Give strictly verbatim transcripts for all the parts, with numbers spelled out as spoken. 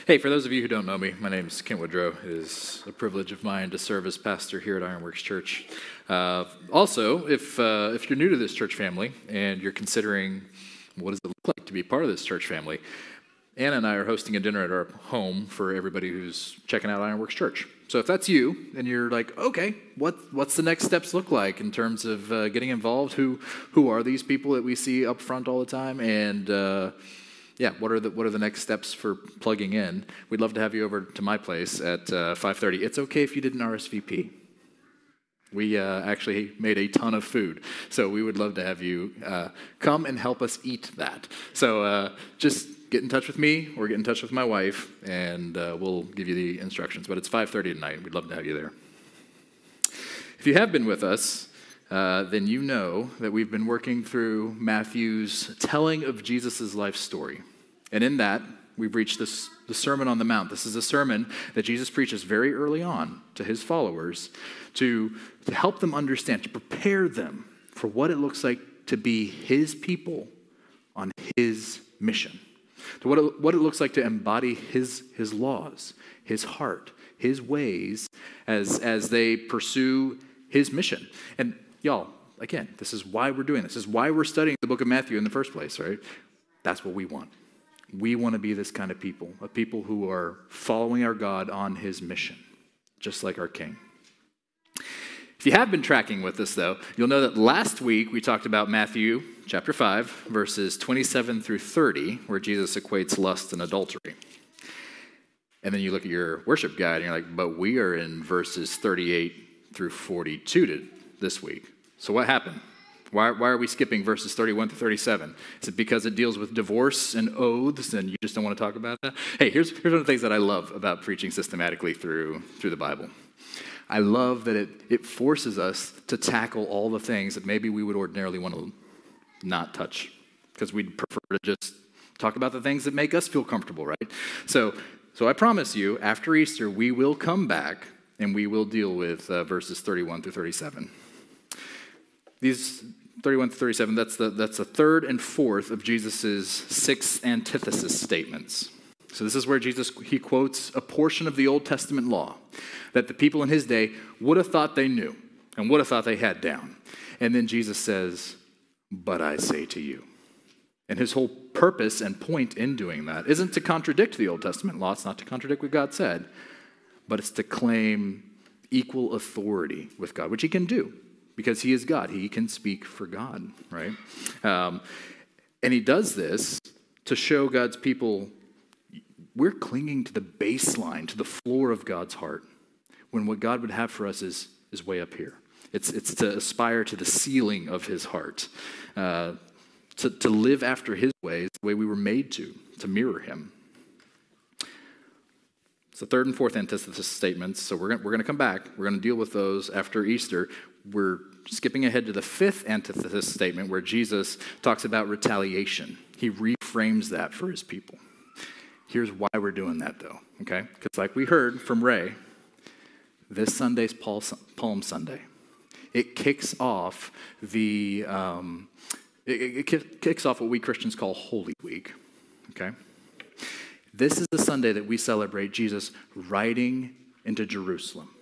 Hey, for those of you who don't know me, my name is Kent Woodrow. It is a privilege of mine to serve as pastor here at Ironworks Church. Uh, also, if uh, if you're new to this church family and you're considering what does it look like to be part of this church family, Anna and I are hosting a dinner at our home for everybody who's checking out Ironworks Church. So if that's you, and you're like, okay, what what's the next steps look like in terms of uh, getting involved? Who who are these people that we see up front all the time? And uh, yeah, what are the what are the next steps for plugging in? We'd love to have you over to my place at uh, five thirty. It's okay if you didn't R S V P. We uh, actually made a ton of food, so we would love to have you uh, come and help us eat that. So uh, just get in touch with me or get in touch with my wife, and uh, we'll give you the instructions. But it's five thirty tonight. We'd love to have you there. If you have been with us, uh, then you know that we've been working through Matthew's telling of Jesus' life story. And in that, we've reached this, the Sermon on the Mount. This is a sermon that Jesus preaches very early on to his followers to, to help them understand, to prepare them for what it looks like to be his people on his mission, to what it, what it looks like to embody his, his laws, his heart, his ways as, as they pursue his mission. And y'all, again, this is why we're doing this. This is why we're studying the book of Matthew in the first place, right? That's what we want. We want to be this kind of people, a people who are following our God on his mission, just like our King. If you have been tracking with us, though, you'll know that last week we talked about Matthew chapter five, verses twenty-seven through thirty, where Jesus equates lust and adultery. And then you look at your worship guide and you're like, but we are in verses thirty-eight through forty-two to this week. So what happened? Why, why are we skipping verses thirty-one to thirty-seven? Is it because it deals with divorce and oaths and you just don't want to talk about that? Hey, here's, here's one of the things that I love about preaching systematically through, through the Bible. I love that it, it forces us to tackle all the things that maybe we would ordinarily want to not touch because we'd prefer to just talk about the things that make us feel comfortable, right? So, so I promise you, after Easter, we will come back and we will deal with uh, verses thirty-one through thirty-seven. These thirty-one to thirty-seven, that's the, that's the third and fourth of Jesus' six antithesis statements. So this is where Jesus, he quotes a portion of the Old Testament law that the people in his day would have thought they knew and would have thought they had down. And then Jesus says, but I say to you. And his whole purpose and point in doing that isn't to contradict the Old Testament law. It's not to contradict what God said, but it's to claim equal authority with God, which he can do. Because he is God. He can speak for God, right? Um, and he does this to show God's people we're clinging to the baseline, to the floor of God's heart, when what God would have for us is, is way up here. It's, it's to aspire to the ceiling of his heart, uh, to, to live after his ways, the way we were made to, to mirror him. It's the third and fourth antithesis statements, so we're going we're going to come back. We're going to deal with those after Easter. We're skipping ahead to the fifth antithesis statement where Jesus talks about retaliation. He reframes that for his people. Here's why we're doing that, though, okay? Because like we heard from Ray, this Sunday's Palm Sunday. It kicks off the, um, it, it kicks off what we Christians call Holy Week, okay? This is the Sunday that we celebrate Jesus riding into Jerusalem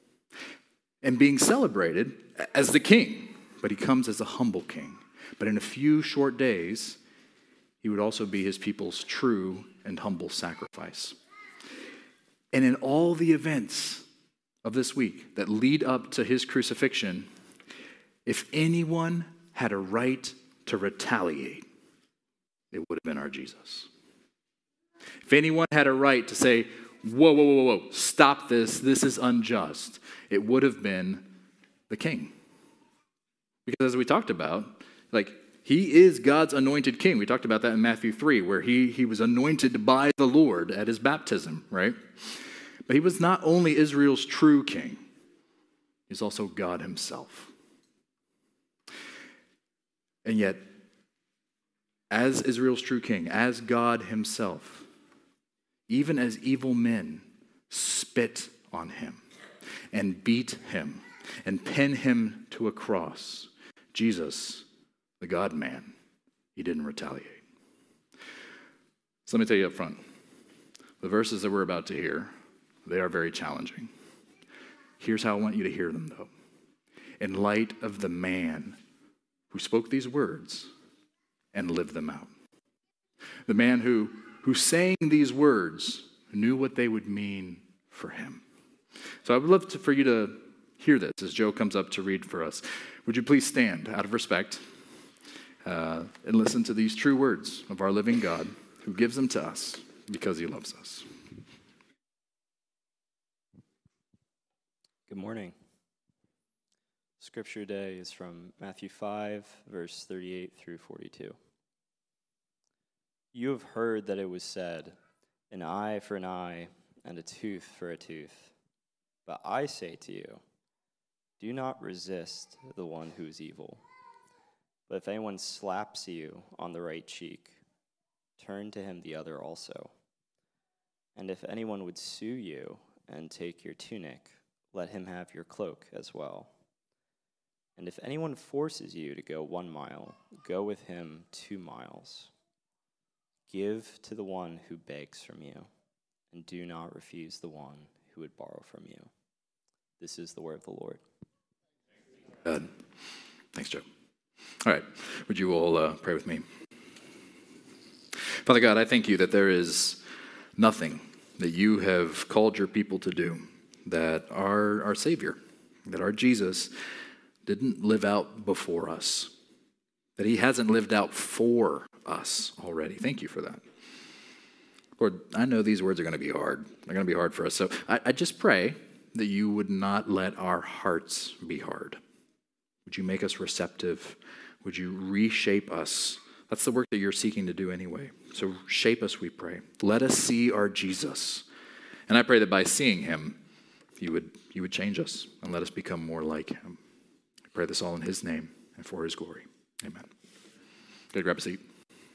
and being celebrated as the king, but he comes as a humble king. But in a few short days, he would also be his people's true and humble sacrifice. And in all the events of this week that lead up to his crucifixion, if anyone had a right to retaliate, it would have been our Jesus. If anyone had a right to say, whoa, whoa, whoa, whoa, stop this, this is unjust, it would have been the king. Because as we talked about, like, he is God's anointed king. We talked about that in Matthew three, where he, he was anointed by the Lord at his baptism, right? But he was not only Israel's true king, he's also God himself. And yet, as Israel's true king, as God himself, even as evil men spit on him and beat him and pin him to a cross, Jesus, the God-man, he didn't retaliate. So let me tell you up front, The verses that we're about to hear, they are very challenging. Here's how I want you to hear them, though. In light of the man who spoke these words and lived them out. The man who, who saying these words knew what they would mean for him. So I would love to, for you to hear this as Joe comes up to read for us. Would you please stand out of respect uh, and listen to these true words of our living God who gives them to us because he loves us. Good morning. Scripture today is from Matthew five, verse thirty-eight through forty-two. You have heard that it was said, an eye for an eye and a tooth for a tooth. But I say to you, do not resist the one who is evil. But if anyone slaps you on the right cheek, turn to him the other also. And if anyone would sue you and take your tunic, let him have your cloak as well. And if anyone forces you to go one mile, go with him two miles. Give to the one who begs from you, and do not refuse the one who would borrow from you. This is the word of the Lord. Good. Thanks, Joe. All right, would you all uh, pray with me? Father God, I thank you that there is nothing that you have called your people to do that our, our Savior, that our Jesus didn't live out before us, that he hasn't lived out for us already. Thank you for that. Lord, I know these words are going to be hard. They're going to be hard for us. So I, I just pray that you would not let our hearts be hard. Would you make us receptive? Would you reshape us? That's the work that you're seeking to do anyway. So shape us, we pray. Let us see our Jesus. And I pray that by seeing him, you would, you would change us and let us become more like him. I pray this all in his name and for his glory. Amen. Good, grab a seat.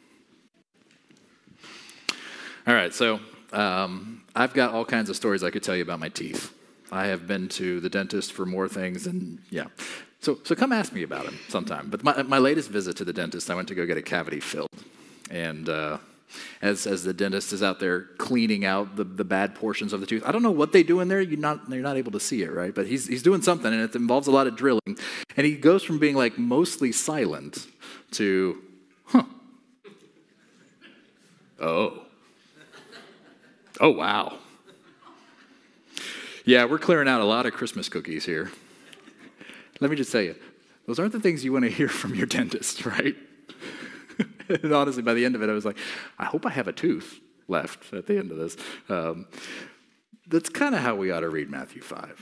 All right, so um, I've got all kinds of stories I could tell you about my teeth. I have been to the dentist for more things than, yeah. So so come ask me about them sometime. But my, my latest visit to the dentist, I went to go get a cavity filled. And uh, as as the dentist is out there cleaning out the, the bad portions of the tooth, I don't know what they do in there. You're not, you're not able to see it, right? But he's, he's doing something, and it involves a lot of drilling. And he goes from being like mostly silent to, huh. Oh. Oh, wow. Yeah, we're clearing out a lot of Christmas cookies here. Let me just tell you, those aren't the things you want to hear from your dentist, right? And honestly, by the end of it, I was like, I hope I have a tooth left at the end of this. Um, that's kind of how we ought to read Matthew five.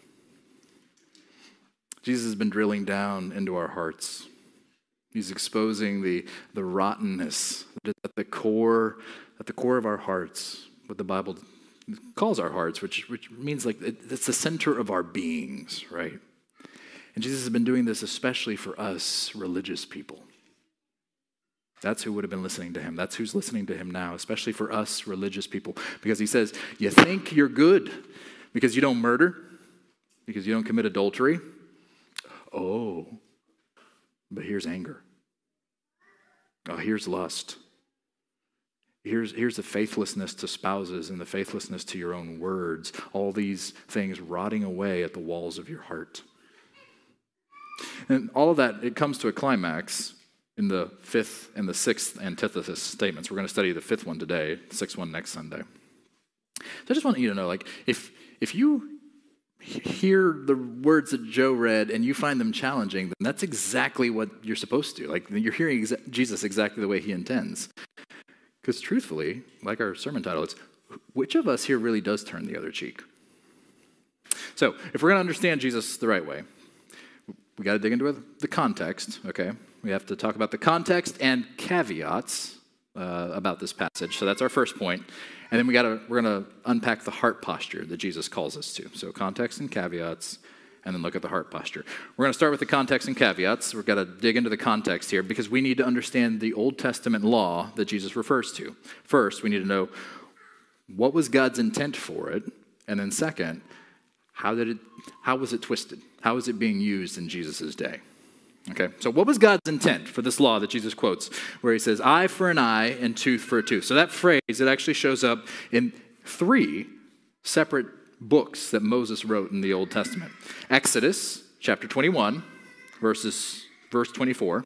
Jesus has been drilling down into our hearts. He's exposing the, the rottenness at the core, at the core of our hearts, what the Bible calls our hearts, which, which means like it, it's the center of our beings, right? And Jesus has been doing this especially for us religious people. That's who would have been listening to him. That's who's listening to him now, especially for us religious people. Because he says, you think you're good because you don't murder, because you don't commit adultery. Oh, but here's anger. Oh, here's lust. Here's, here's the faithlessness to spouses and the faithlessness to your own words. All these things rotting away at the walls of your heart. And all of that, it comes to a climax in the fifth and the sixth antithesis statements. We're going to study the fifth one today, the sixth one next Sunday. So I just want you to know, like, if if you hear the words that Joe read and you find them challenging, then that's exactly what you're supposed to. Like, you're hearing exa- Jesus exactly the way he intends. Because truthfully, like our sermon title, it's which of us here really does turn the other cheek? So if we're going to understand Jesus the right way, we got to dig into the context, okay? We have to talk about the context and caveats uh, about this passage. So that's our first point. And then we got to we're going to unpack the heart posture that Jesus calls us to. So context and caveats, and then look at the heart posture. We're going to start with the context and caveats. We've got to dig into the context here because we need to understand the Old Testament law that Jesus refers to. First, we need to know what was God's intent for it, and then second, how did it how was it twisted? How is it being used in Jesus' day? Okay, so what was God's intent for this law that Jesus quotes, where he says, eye for an eye and tooth for a tooth? So that phrase, it actually shows up in three separate books that Moses wrote in the Old Testament. Exodus chapter twenty-one, verses verse twenty-four.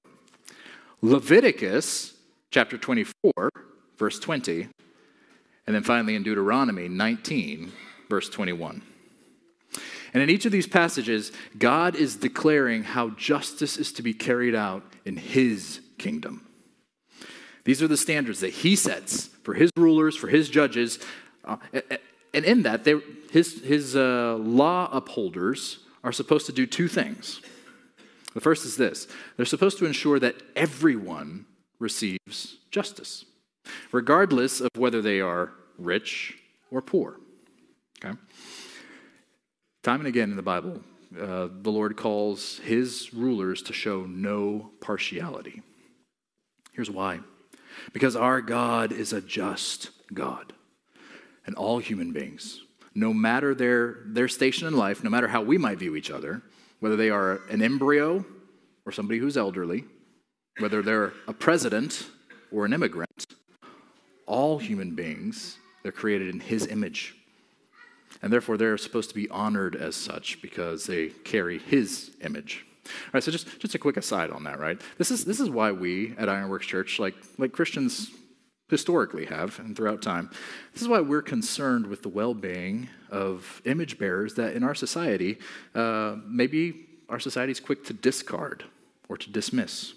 Leviticus chapter twenty-four, verse twenty. And then finally in Deuteronomy nineteen, verse twenty-one. And in each of these passages, God is declaring how justice is to be carried out in his kingdom. These are the standards that he sets for his rulers, for his judges. Uh, and in that, they, his, his uh, law upholders are supposed to do two things. The first is this. They're supposed to ensure that everyone receives justice, regardless of whether they are rich or poor. Okay? Time and again in the Bible, uh, the Lord calls his rulers to show no partiality. Here's why. Because our God is a just God. And all human beings, no matter their, their station in life, no matter how we might view each other, whether they are an embryo or somebody who's elderly, whether they're a president or an immigrant, all human beings, they're created in his image. And therefore, they're supposed to be honored as such because they carry his image. All right, so just, just a quick aside on that, right? This is this is why we at Ironworks Church, like, like Christians historically have and throughout time, this is why we're concerned with the well-being of image bearers that in our society, uh, maybe our society is quick to discard or to dismiss.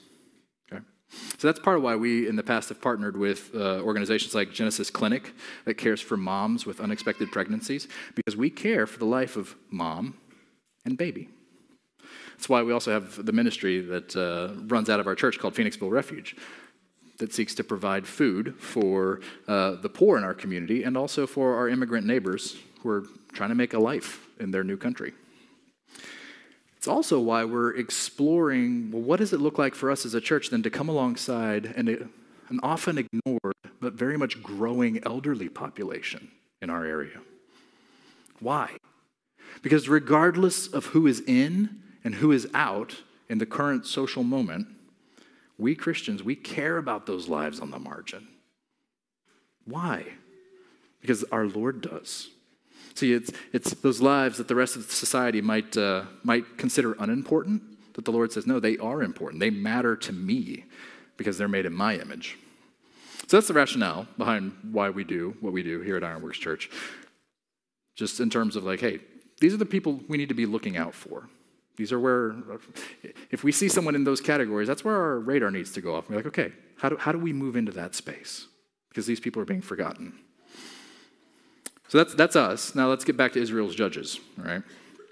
So that's part of why we in the past have partnered with uh, organizations like Genesis Clinic that cares for moms with unexpected pregnancies, because we care for the life of mom and baby. That's why we also have the ministry that uh, runs out of our church called Phoenixville Refuge that seeks to provide food for uh, the poor in our community and also for our immigrant neighbors who are trying to make a life in their new country. It's also why we're exploring, well, what does it look like for us as a church then to come alongside an, an often ignored but very much growing elderly population in our area? Why? Because regardless of who is in and who is out in the current social moment, we Christians, we care about those lives on the margin. Why? Because our Lord does. See, it's it's those lives that the rest of society might uh, might consider unimportant, that the Lord says, no, they are important. They matter to me because they're made in my image. So that's the rationale behind why we do what we do here at Ironworks Church. Just in terms of like, hey, these are the people we need to be looking out for. These are where, if we see someone in those categories, that's where our radar needs to go off. We're like, okay, how do, how do we move into that space? Because these people are being forgotten. So that's that's us. Now let's get back to Israel's judges, all right?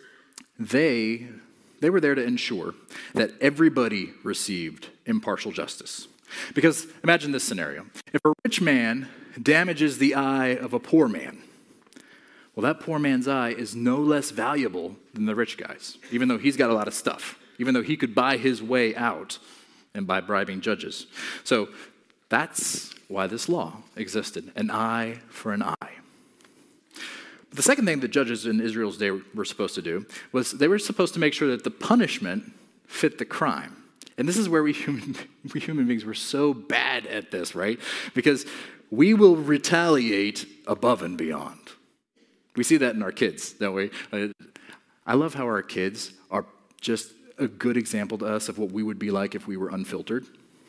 They, they were there to ensure that everybody received impartial justice. Because imagine this scenario. If a rich man damages the eye of a poor man, well, that poor man's eye is no less valuable than the rich guy's, even though he's got a lot of stuff, even though he could buy his way out and by bribing judges. So that's why this law existed, an eye for an eye. The second thing that judges in Israel's day were supposed to do was they were supposed to make sure that the punishment fit the crime. And this is where we human, we human beings were so bad at this, right? Because we will retaliate above and beyond. We see that in our kids, don't we? I love how our kids are just a good example to us of what we would be like if we were unfiltered.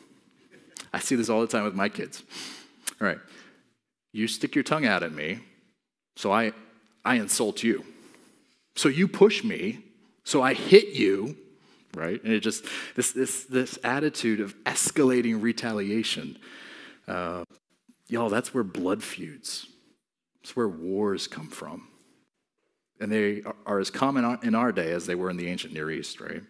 I see this all the time with my kids. All right, you stick your tongue out at me, so I, I insult you. So you push me, so I hit you, right? And it just, this this this attitude of escalating retaliation, uh, y'all, that's where blood feuds. It's where wars come from. And they are as common in our day as they were in the ancient Near East, right?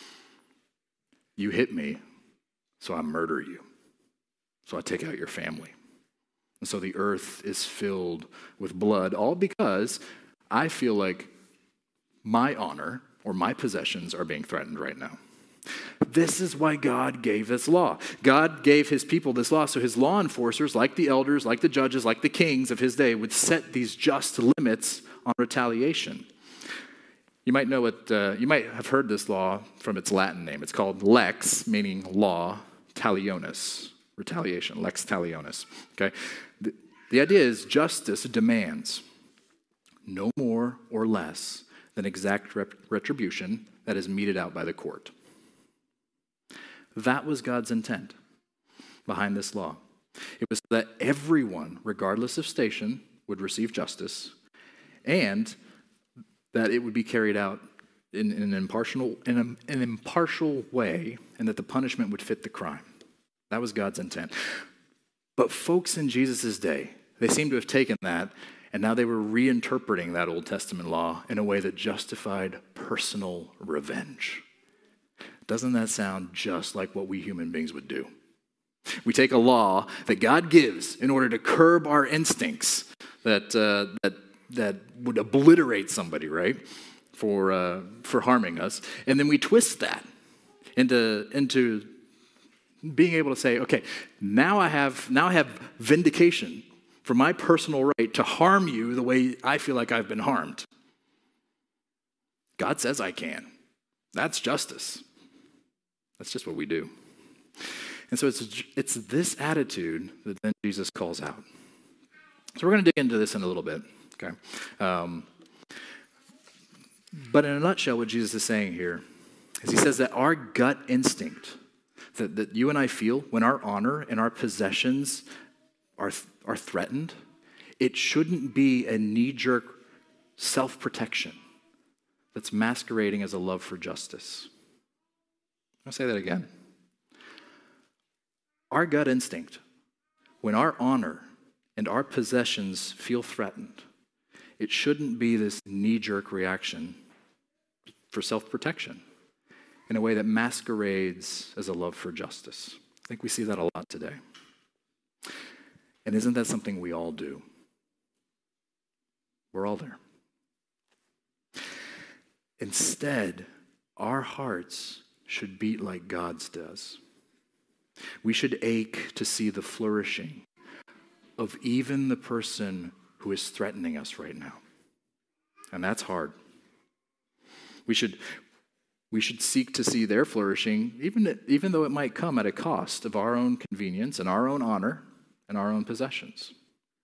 You hit me, so I murder you. So I take out your family. And so the earth is filled with blood, all because I feel like my honor or my possessions are being threatened right now. This is why God gave this law. God gave his people this law so his law enforcers, like the elders, like the judges, like the kings of his day, would set these just limits on retaliation. You might know it, uh, you might have heard this law from its Latin name. It's called lex, meaning law, talionis, retaliation, lex talionis. Okay? The idea is justice demands no more or less than exact rep- retribution that is meted out by the court. That was God's intent behind this law. It was that everyone, regardless of station, would receive justice, and that it would be carried out in, in an impartial, in a, an impartial way, and that the punishment would fit the crime. That was God's intent. But folks in Jesus' day, they seem to have taken that, and now they were reinterpreting that Old Testament law in a way that justified personal revenge. Doesn't that sound just like what we human beings would do? We take a law that God gives in order to curb our instincts that uh, that that would obliterate somebody, right, for uh, for harming us, and then we twist that into into being able to say, okay, now I have now I have vindication for my personal right to harm you the way I feel like I've been harmed. God says I can. That's justice. That's just what we do. And so it's it's this attitude that then Jesus calls out. So we're going to dig into this in a little bit, okay? Um, but in a nutshell, what Jesus is saying here is he says that our gut instinct that, that you and I feel when our honor and our possessions are, are threatened, it shouldn't be a knee-jerk self-protection that's masquerading as a love for justice. I'll say that again. Our gut instinct, when our honor and our possessions feel threatened, it shouldn't be this knee-jerk reaction for self-protection in a way that masquerades as a love for justice. I think we see that a lot today. And isn't that something we all do? We're all there. Instead, our hearts should beat like God's does. We should ache to see the flourishing of even the person who is threatening us right now. And that's hard. We should, we should seek to see their flourishing, even, even though it might come at a cost of our own convenience and our own honor and our own possessions.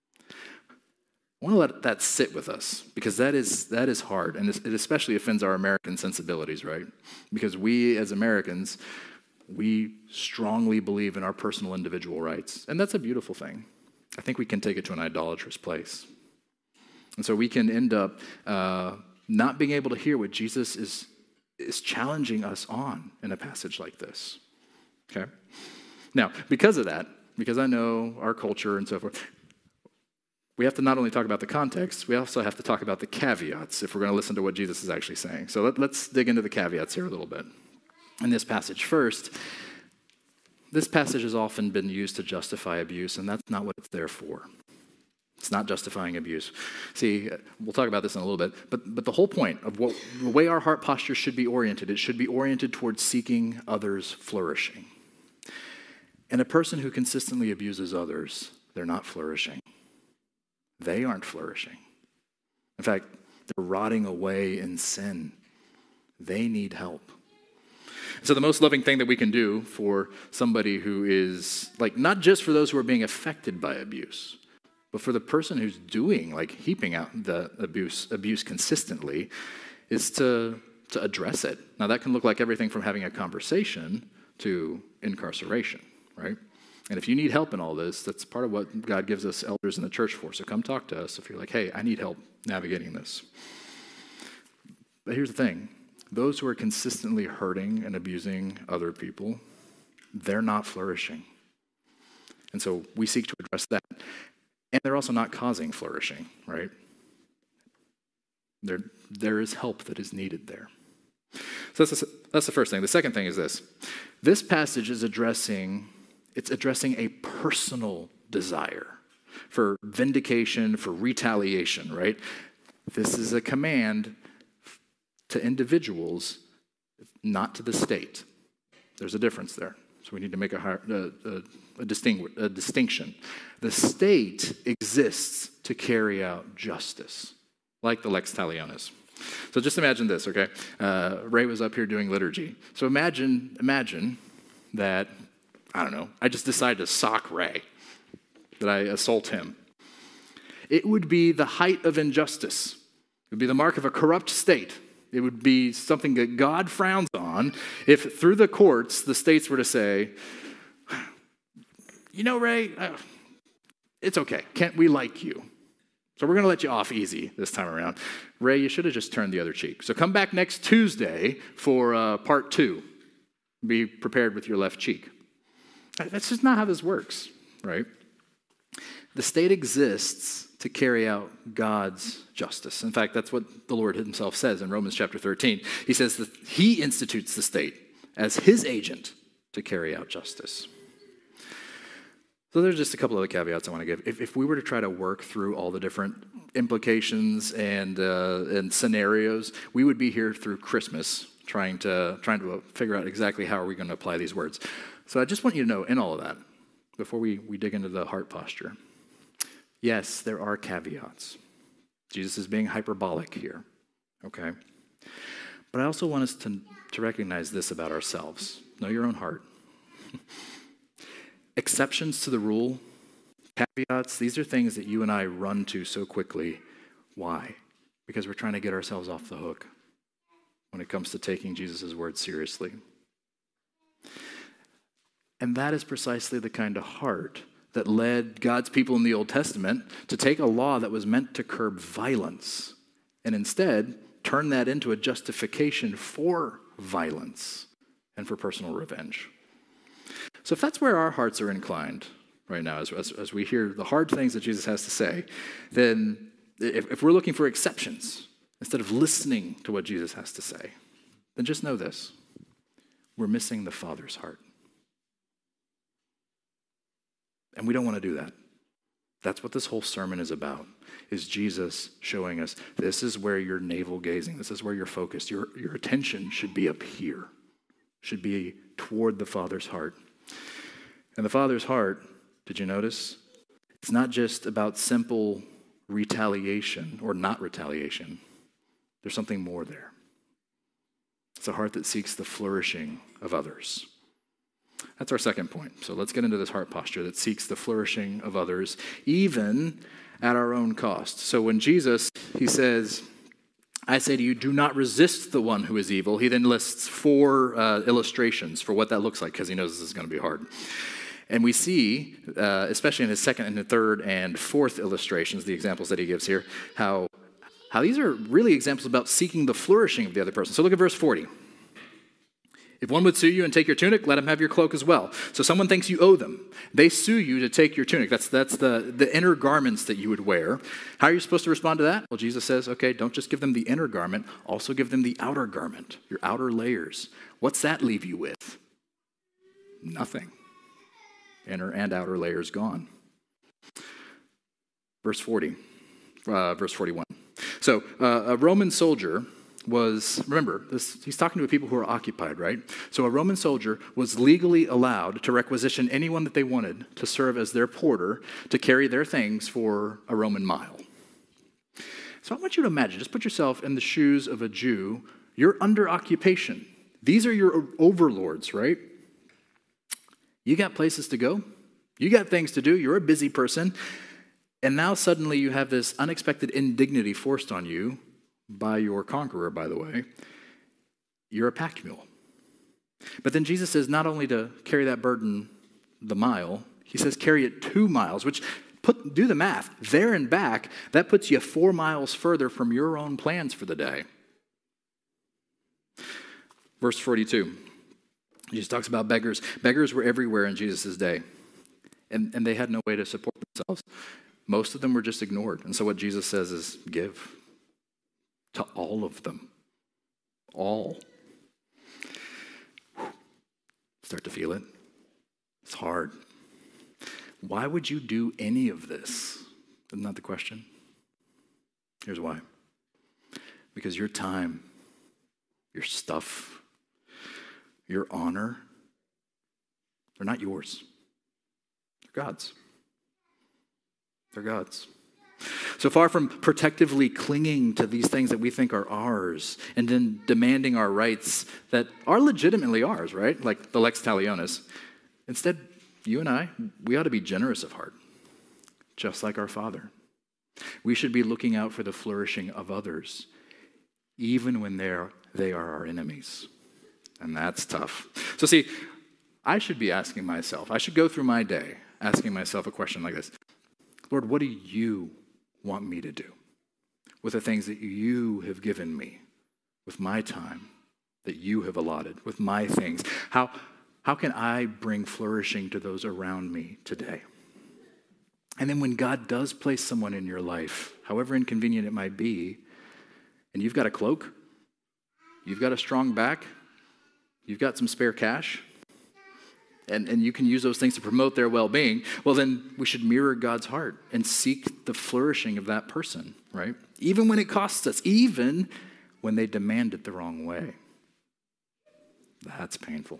I want to let that sit with us, because that is that is hard, and it especially offends our American sensibilities, right? Because we as Americans, we strongly believe in our personal individual rights, and that's a beautiful thing. I think we can take it to an idolatrous place. And so we can end up uh, not being able to hear what Jesus is, is challenging us on in a passage like this, okay? Now, because of that, because I know our culture and so forth, we have to not only talk about the context, we also have to talk about the caveats if we're going to listen to what Jesus is actually saying. So let, let's dig into the caveats here a little bit. In this passage first, this passage has often been used to justify abuse, and that's not what it's there for. It's not justifying abuse. See, we'll talk about this in a little bit, but, but the whole point of what, the way our heart posture should be oriented, it should be oriented towards seeking others' flourishing. And a person who consistently abuses others, they're not flourishing. They aren't flourishing. In fact, they're rotting away in sin. They need help. So the most loving thing that we can do for somebody who is, like, not just for those who are being affected by abuse, but for the person who's doing, like, heaping out the abuse abuse consistently, is to, to address it. Now, that can look like everything from having a conversation to incarceration, right? And if you need help in all this, that's part of what God gives us elders in the church for. So come talk to us if you're like, hey, I need help navigating this. But here's the thing. Those who are consistently hurting and abusing other people, they're not flourishing. And so we seek to address that. And they're also not causing flourishing, right? There, there is help that is needed there. So that's the, that's the first thing. The second thing is this. This passage is addressing... It's addressing a personal desire for vindication, for retaliation, right? This is a command to individuals, not to the state. There's a difference there. So we need to make a, a, a, a, distingu- a distinction. The state exists to carry out justice, like the lex talionis. So just imagine this, okay? Uh, Ray was up here doing liturgy. So imagine, imagine that... I don't know, I just decided to sock Ray, that I assault him. it would be the height of injustice. It would be the mark of a corrupt state. It would be something that God frowns on if through the courts the states were to say, you know, Ray, uh, it's okay. Can't we like you? So we're going to let you off easy this time around. Ray, you should have just turned the other cheek. So come back next Tuesday for uh, part two. Be prepared with your left cheek. That's just not how this works, right? The state exists to carry out God's justice. In fact, that's what the Lord himself says in Romans chapter thirteen. He says that he institutes the state as his agent to carry out justice. So there's just a couple other caveats I want to give. If, if we were to try to work through all the different implications and uh, and scenarios, we would be here through Christmas trying to trying to figure out exactly how are we going to apply these words. So I just want you to know in all of that, before we, we dig into the heart posture, yes, there are caveats. Jesus is being hyperbolic here, okay? But I also want us to, to recognize this about ourselves. Know your own heart. Exceptions to the rule, caveats, these are things that you and I run to so quickly. Why? Because we're trying to get ourselves off the hook when it comes to taking Jesus' word seriously. And that is precisely the kind of heart that led God's people in the Old Testament to take a law that was meant to curb violence and instead turn that into a justification for violence and for personal revenge. So if that's where our hearts are inclined right now, as, as, as we hear the hard things that Jesus has to say, then if, if we're looking for exceptions instead of listening to what Jesus has to say, then just know this: we're missing the Father's heart. And we don't want to do that. That's what this whole sermon is about, is Jesus showing us this is where you're navel-gazing. This is where you're focused. Your, your attention should be up here, should be toward the Father's heart. And the Father's heart, did you notice? It's not just about simple retaliation or not retaliation. There's something more there. It's a heart that seeks the flourishing of others. That's our second point. So let's get into this heart posture that seeks the flourishing of others, even at our own cost. So when Jesus, he says, I say to you, do not resist the one who is evil. He then lists four uh, illustrations for what that looks like, because he knows this is going to be hard. And we see, uh, especially in his second and the third and fourth illustrations, the examples that he gives here, how, how these are really examples about seeking the flourishing of the other person. So look at verse forty. If one would sue you and take your tunic, let him have your cloak as well. So someone thinks you owe them. They sue you to take your tunic. That's, that's the, the inner garments that you would wear. How are you supposed to respond to that? Well, Jesus says, okay, don't just give them the inner garment, also give them the outer garment, your outer layers. What's that leave you with? Nothing. Inner and outer layers gone. Verse forty, uh, verse forty-one. So uh, a Roman soldier was, remember, this, he's talking to people who are occupied, right? So a Roman soldier was legally allowed to requisition anyone that they wanted to serve as their porter to carry their things for a Roman mile. So I want you to imagine, just put yourself in the shoes of a Jew. You're under occupation. These are your overlords, right? You got places to go. You got things to do. You're a busy person. And now suddenly you have this unexpected indignity forced on you by your conqueror, by the way. You're a pack mule. But then Jesus says not only to carry that burden the mile, he says carry it two miles, which put do the math. There and back, that puts you four miles further from your own plans for the day. Verse forty-two, Jesus talks about beggars. Beggars were everywhere in Jesus' day, and, and they had no way to support themselves. Most of them were just ignored. And so what Jesus says is give to all of them. All. Start to feel it. It's hard. Why would you do any of this? Isn't that the question? Here's why. Because your time, your stuff, your honor, they're not yours. They're God's. They're God's. So far from protectively clinging to these things that we think are ours and then demanding our rights that are legitimately ours, right? Like the lex talionis. Instead, you and I, we ought to be generous of heart, just like our Father. We should be looking out for the flourishing of others, even when they're, they are our enemies. And that's tough. So see, I should be asking myself, I should go through my day asking myself a question like this. Lord, what do you want me to do with the things that you have given me, with my time that you have allotted, with my things? How, how can I bring flourishing to those around me today? And then when God does place someone in your life, however inconvenient it might be, and you've got a cloak, you've got a strong back, you've got some spare cash, and, and you can use those things to promote their well-being, well, then we should mirror God's heart and seek the flourishing of that person, right? Even when it costs us, even when they demand it the wrong way. That's painful.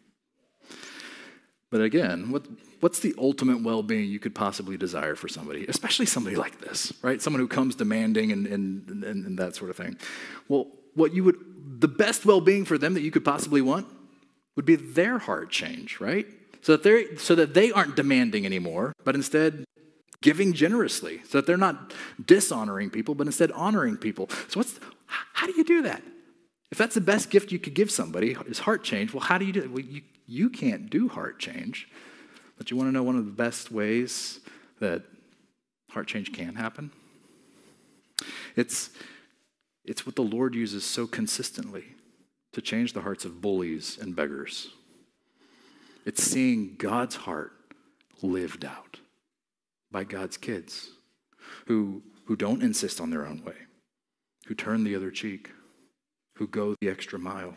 But again, what, what's the ultimate well-being you could possibly desire for somebody, especially somebody like this, right? Someone who comes demanding and, and, and, and that sort of thing. Well, what you would, the best well-being for them that you could possibly want would be their heart change, right? So that they so that they aren't demanding anymore, but instead giving generously, so that they're not dishonoring people, but instead honoring people. So what's how do you do that? If that's the best gift you could give somebody is heart change, well, how do you do it? Well, you, you can't do heart change, but you want to know one of the best ways that heart change can happen? It's it's what the Lord uses so consistently to change the hearts of bullies and beggars. It's seeing God's heart lived out by God's kids who, who don't insist on their own way, who turn the other cheek, who go the extra mile,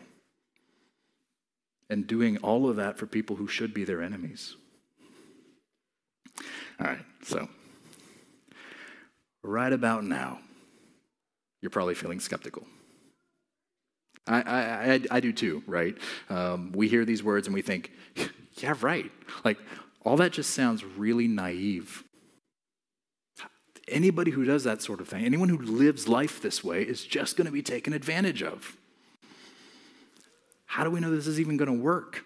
and doing all of that for people who should be their enemies. All right, so right about now, you're probably feeling skeptical. I, I, I, I do too, right? Um, we hear these words and we think, yeah, right. Like, all that just sounds really naive. Anybody who does that sort of thing, anyone who lives life this way is just going to be taken advantage of. How do we know this is even going to work?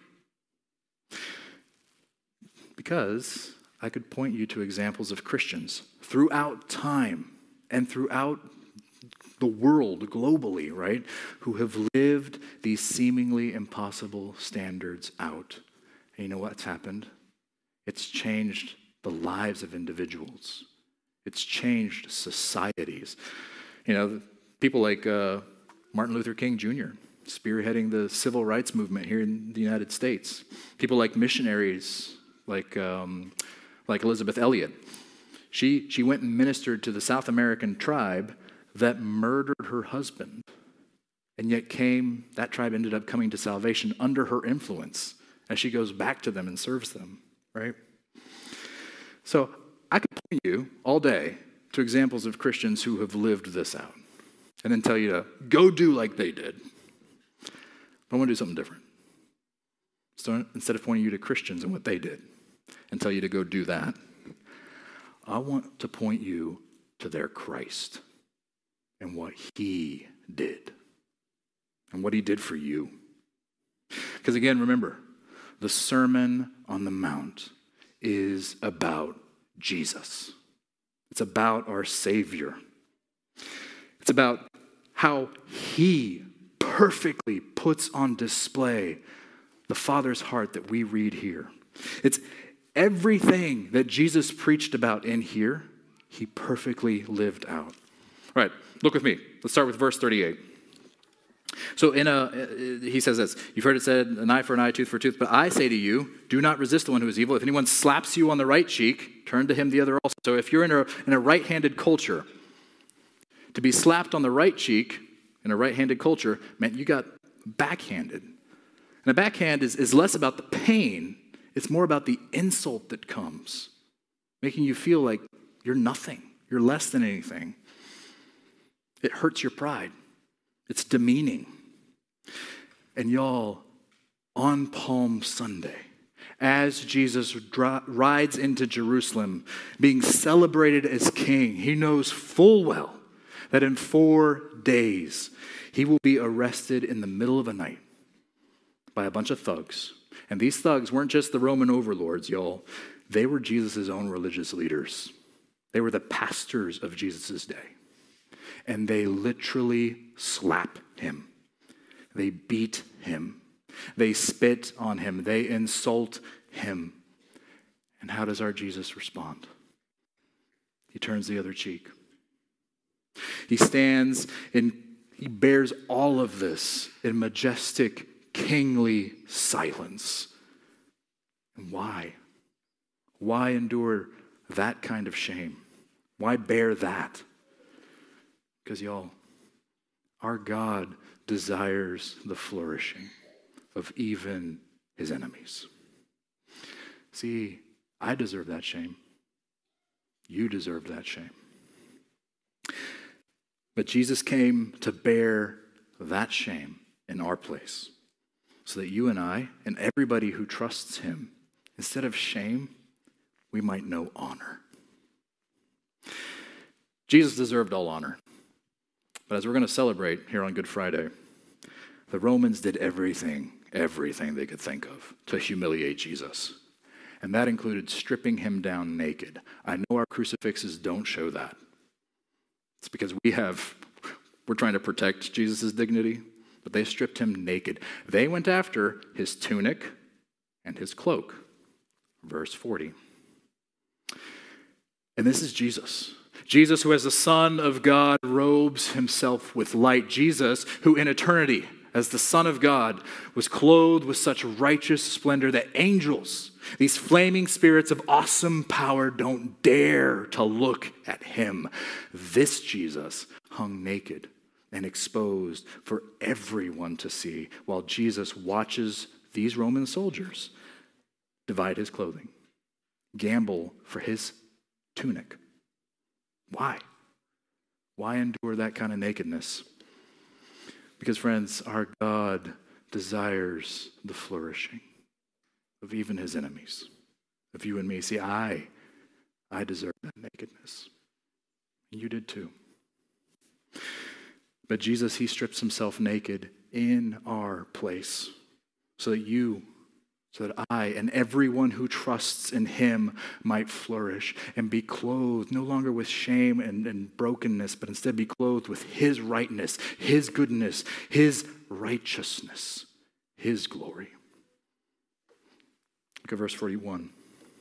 Because I could point you to examples of Christians throughout time and throughout the world globally, right, who have lived these seemingly impossible standards out. And you know what's happened? It's changed the lives of individuals. It's changed societies. You know, people like uh, Martin Luther King Junior, spearheading the civil rights movement here in the United States. People like missionaries, like um, like Elizabeth Elliot. She she went and ministered to the South American tribe that murdered her husband, and yet came, that tribe ended up coming to salvation under her influence as she goes back to them and serves them, right? So I could point you all day to examples of Christians who have lived this out and then tell you to go do like they did. But I want to do something different. So instead of pointing you to Christians and what they did and tell you to go do that, I want to point you to their Christ and what he did and what he did for you. Because again, remember, the Sermon on the Mount is about Jesus. It's about our Savior. It's about how he perfectly puts on display the Father's heart that we read here. It's everything that Jesus preached about in here, he perfectly lived out. All right, look with me. Let's start with verse thirty-eight. So in a, he says this, you've heard it said, an eye for an eye, tooth for a tooth, but I say to you, do not resist the one who is evil. If anyone slaps you on the right cheek, turn to him the other also. So if you're in a, in a right-handed culture, to be slapped on the right cheek in a right-handed culture meant you got backhanded. And a backhand is, is less about the pain, it's more about the insult that comes, making you feel like you're nothing, you're less than anything. It hurts your pride. It's demeaning. And y'all, on Palm Sunday, as Jesus dri- rides into Jerusalem, being celebrated as king, he knows full well that in four days, he will be arrested in the middle of a night by a bunch of thugs. And these thugs weren't just the Roman overlords, y'all. They were Jesus' own religious leaders. They were the pastors of Jesus' day. And they literally slap him. They beat him. They spit on him. They insult him. And how does our Jesus respond? He turns the other cheek. He stands and he bears all of this in majestic, kingly silence. And why? Why endure that kind of shame? Why bear that? Because, y'all, our God desires the flourishing of even his enemies. See, I deserve that shame. You deserve that shame. But Jesus came to bear that shame in our place so that you and I and everybody who trusts him, instead of shame, we might know honor. Jesus deserved all honor. But as we're going to celebrate here on Good Friday, the Romans did everything, everything they could think of to humiliate Jesus. And that included stripping him down naked. I know our crucifixes don't show that. It's because we have, we're trying to protect Jesus' dignity, but they stripped him naked. They went after his tunic and his cloak. Verse forty. And this is Jesus. Jesus, who as the Son of God robes himself with light. Jesus, who in eternity, as the Son of God, was clothed with such righteous splendor that angels, these flaming spirits of awesome power, don't dare to look at him. This Jesus hung naked and exposed for everyone to see, while Jesus watches these Roman soldiers divide his clothing, gamble for his tunic. Why? Why endure that kind of nakedness? Because, friends, our God desires the flourishing of even his enemies, of you and me. See, I, I deserve that nakedness. You did too. But Jesus, he strips himself naked in our place so that you, so that I and everyone who trusts in him might flourish and be clothed no longer with shame and, and brokenness, but instead be clothed with his rightness, his goodness, his righteousness, his glory. Look at verse forty-one.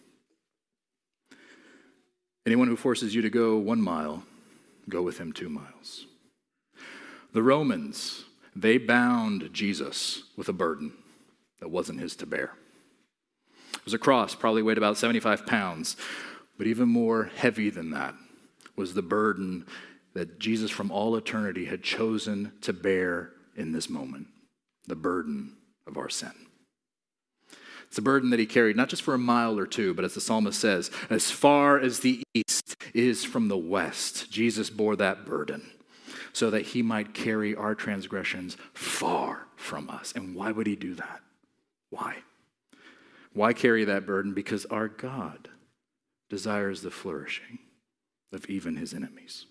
Anyone who forces you to go one mile, go with him two miles. The Romans, they bound Jesus with a burden that wasn't his to bear. It was a cross, probably weighed about seventy-five pounds, but even more heavy than that was the burden that Jesus from all eternity had chosen to bear in this moment, the burden of our sin. It's a burden that he carried not just for a mile or two, but as the psalmist says, as far as the east is from the west, Jesus bore that burden so that he might carry our transgressions far from us. And why would he do that? Why? Why carry that burden? Because our God desires the flourishing of even his enemies.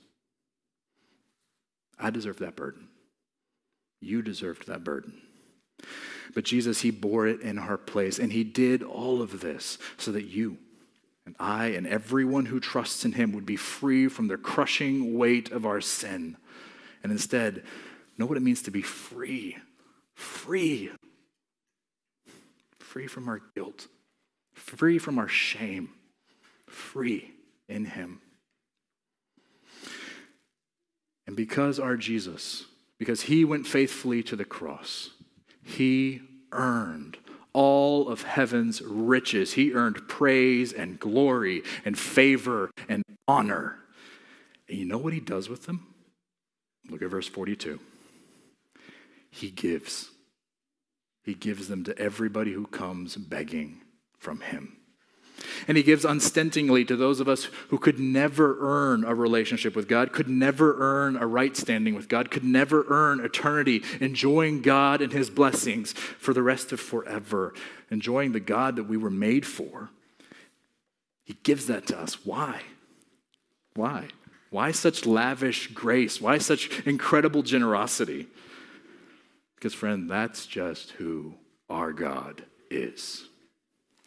I deserve that burden. You deserved that burden. But Jesus, he bore it in our place, and he did all of this so that you and I and everyone who trusts in him would be free from the crushing weight of our sin. And instead, know what it means to be free. Free. Free from our guilt. Free from our shame. Free in him. And because our Jesus, because he went faithfully to the cross, he earned all of heaven's riches. He earned praise and glory and favor and honor. And you know what he does with them? Look at verse forty-two. He gives. He gives them to everybody who comes begging from him. And he gives unstintingly to those of us who could never earn a relationship with God, could never earn a right standing with God, could never earn eternity, enjoying God and his blessings for the rest of forever, enjoying the God that we were made for. He gives that to us. Why? Why? Why such lavish grace? Why such incredible generosity? Because, friend, that's just who our God is.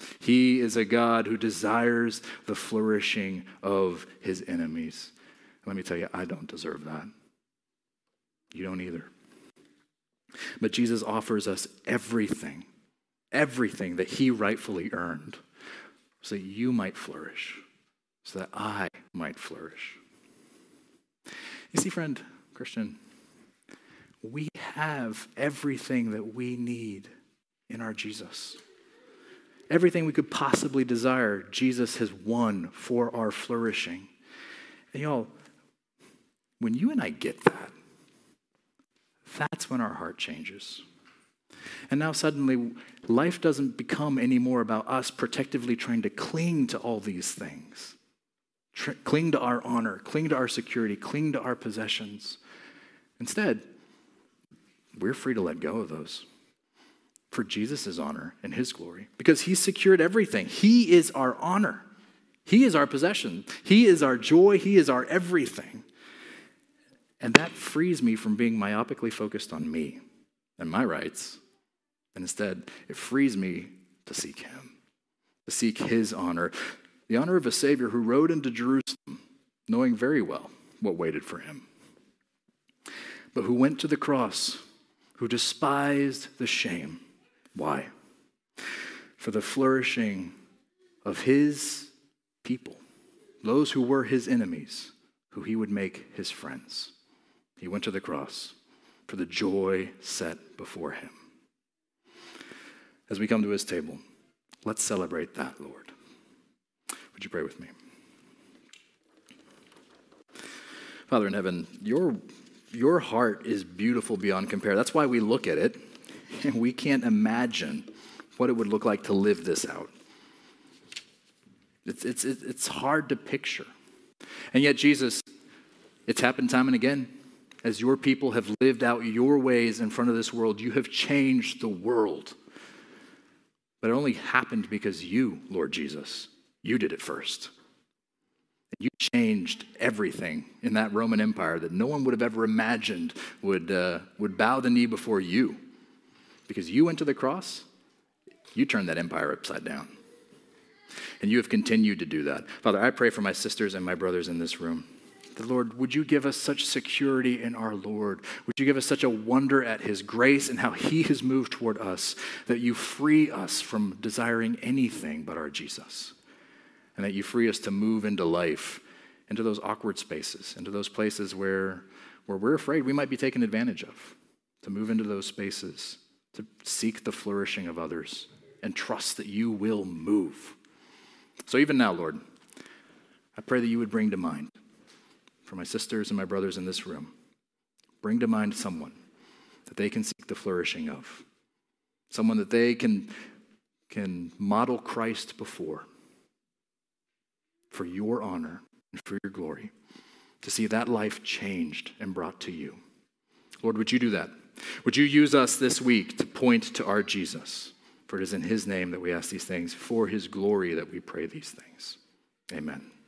He is a God who desires the flourishing of his enemies. Let me tell you, I don't deserve that. You don't either. But Jesus offers us everything, everything that he rightfully earned, so that you might flourish, so that I might flourish. You see, friend, Christian, we have everything that we need in our Jesus. Everything we could possibly desire, Jesus has won for our flourishing. And y'all, when you and I get that, that's when our heart changes. And now suddenly, life doesn't become any more about us protectively trying to cling to all these things. Tr- cling to our honor, cling to our security, cling to our possessions. Instead, we're free to let go of those for Jesus' honor and his glory, because he's secured everything. He is our honor. He is our possession. He is our joy. He is our everything. And that frees me from being myopically focused on me and my rights. And instead, it frees me to seek him, to seek his honor, the honor of a Savior who rode into Jerusalem, knowing very well what waited for him, but who went to the cross, who despised the shame. Why? For the flourishing of his people, those who were his enemies, who he would make his friends. He went to the cross for the joy set before him. As we come to his table, let's celebrate that, Lord. Would you pray with me? Father in heaven, your, your heart is beautiful beyond compare. That's why we look at it, and we can't imagine what it would look like to live this out. It's, it's, it's hard to picture. And yet, Jesus, it's happened time and again. As your people have lived out your ways in front of this world, you have changed the world. But it only happened because you, Lord Jesus, you did it first. And you changed everything in that Roman Empire that no one would have ever imagined would, uh, would bow the knee before you. Because you went to the cross, you turned that empire upside down. And you have continued to do that. Father, I pray for my sisters and my brothers in this room. The Lord, would you give us such security in our Lord? Would you give us such a wonder at his grace and how he has moved toward us, that you free us from desiring anything but our Jesus, and that you free us to move into life, into those awkward spaces, into those places where, where we're afraid we might be taken advantage of, to move into those spaces, to seek the flourishing of others, and trust that you will move. So even now, Lord, I pray that you would bring to mind, for my sisters and my brothers in this room, bring to mind someone that they can seek the flourishing of, someone that they can, can model Christ before, for your honor and for your glory, to see that life changed and brought to you. Lord, would you do that? Would you use us this week to point to our Jesus? For it is in his name that we ask these things, for his glory that we pray these things. Amen.